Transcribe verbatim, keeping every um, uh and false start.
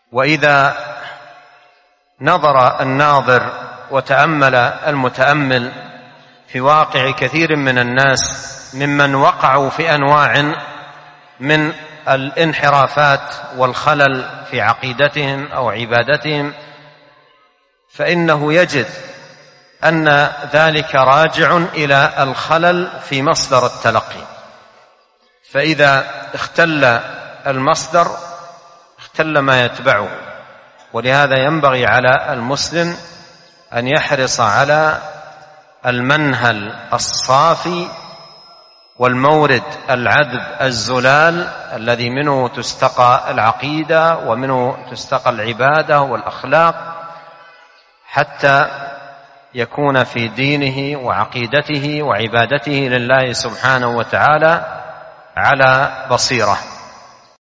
وإذا نظر الناظر وتأمل المتأمل في واقع كثير من الناس ممن وقعوا في أنواع من الانحرافات والخلل في عقيدتهم أو عبادتهم، فإنه يجد أن ذلك راجع إلى الخلل في مصدر التلقي. فإذا اختل المصدر اختل ما يتبعه. ولهذا ينبغي على المسلم أن يحرص على المنهل الصافي والمورد العذب الزلال الذي منه تستقى العقيدة ومنه تستقى العبادة والأخلاق، حتى يكون في دينه وعقيدته وعبادته لله سبحانه وتعالى على بصيرة.